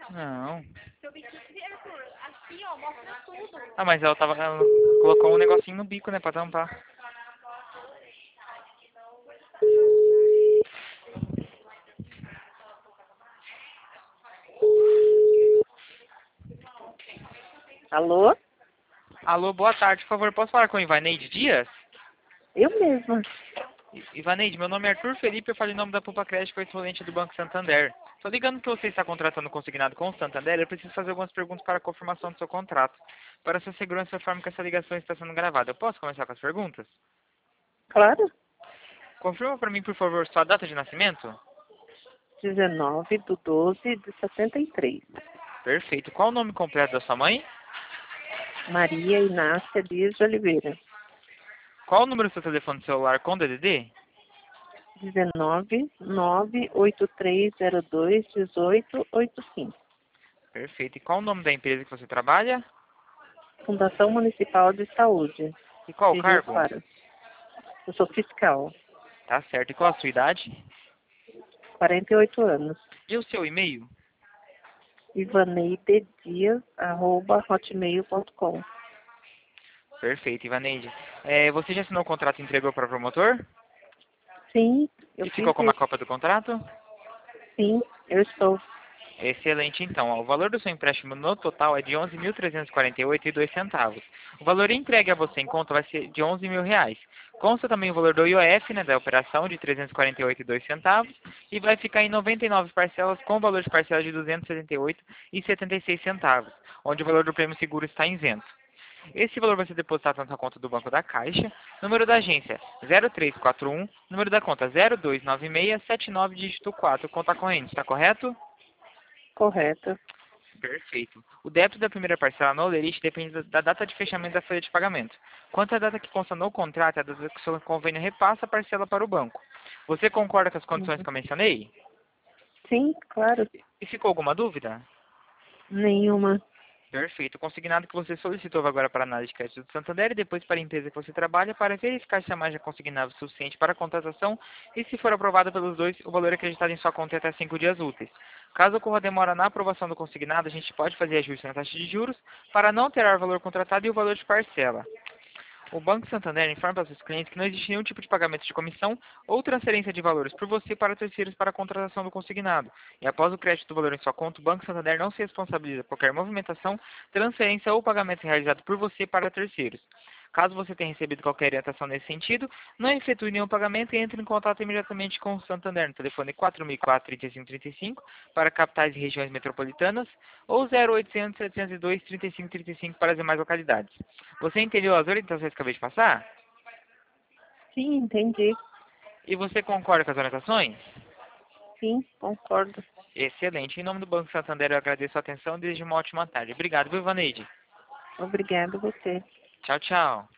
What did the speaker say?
Não. Aqui, ó, mostra tudo. Ah, mas ela colocou um negocinho no bico, né, pra tampar. Alô? Alô, boa tarde, por favor, posso falar com o Ivaneide Dias? Eu mesma. Ivaneide, meu nome é Arthur Felipe, eu falo em nome da Poupa Crédito, correspondente do Banco Santander. Tô ligando que você está contratando consignado com o Santander, eu preciso fazer algumas perguntas para a confirmação do seu contrato. Para sua segurança, eu informo que essa ligação está sendo gravada. Eu posso começar com as perguntas? Claro. Confirma para mim, por favor, sua data de nascimento? 19/12/73. Perfeito. Qual o nome completo da sua mãe? Maria Inácia Dias de Oliveira. Qual o número do seu telefone celular com DDD? 19/98302/1885. Perfeito. E qual o nome da empresa que você trabalha? Fundação Municipal de Saúde E qual o de Rio cargo? Claro. Eu sou fiscal. Tá certo. E qual a sua idade? 48 anos. E o seu e-mail? ivaneidedias@hotmail.com. Perfeito, Ivaneide. Você já assinou o contrato e entregou para o promotor? Sim, eu E fiz ficou com uma isso. cópia do contrato? Sim, eu estou. Excelente, então. Ó, o valor do seu empréstimo no total é de 11.348,02 centavos. O valor entregue a você em conta vai ser de 11 mil reais. Consta também o valor do IOF, né, da operação, de 348,02 centavos. E vai ficar em 99 parcelas, com valor de parcela de 278,76 centavos, onde o valor do prêmio seguro está isento. Esse valor vai ser depositado na sua conta do Banco da Caixa. Número da agência 0341, número da conta 029679, dígito 4, conta corrente, está correto? Correto. Perfeito. O débito da primeira parcela no Olerite depende da data de fechamento da folha de pagamento. Quanto à data que consta no contrato, é a data que o seu convênio repassa a parcela para o banco. Você concorda com as condições Uhum. que eu mencionei? Sim, claro. E ficou alguma dúvida? Nenhuma. Perfeito. O consignado que você solicitou vai agora para a análise de crédito do Santander e depois para a empresa que você trabalha para verificar se a margem é consignável o suficiente para a contratação e, se for aprovada pelos dois, o valor acreditado em sua conta é até 5 dias úteis. Caso ocorra demora na aprovação do consignado, a gente pode fazer ajuste na taxa de juros para não alterar o valor contratado e o valor de parcela. O Banco Santander informa para seus clientes que não existe nenhum tipo de pagamento de comissão ou transferência de valores por você para terceiros para a contratação do consignado. E após o crédito do valor em sua conta, o Banco Santander não se responsabiliza por qualquer movimentação, transferência ou pagamento realizado por você para terceiros. Caso você tenha recebido qualquer orientação nesse sentido, não efetue nenhum pagamento e entre em contato imediatamente com o Santander no telefone 4004-3535 para capitais e regiões metropolitanas ou 0800-702-3535 para as demais localidades. Você entendeu as orientações que acabei de passar? Sim, entendi. E você concorda com as orientações? Sim, concordo. Excelente. Em nome do Banco Santander, eu agradeço a atenção e desejo uma ótima tarde. Obrigado, viu, Vaneide? Obrigada a você. Tchau, tchau.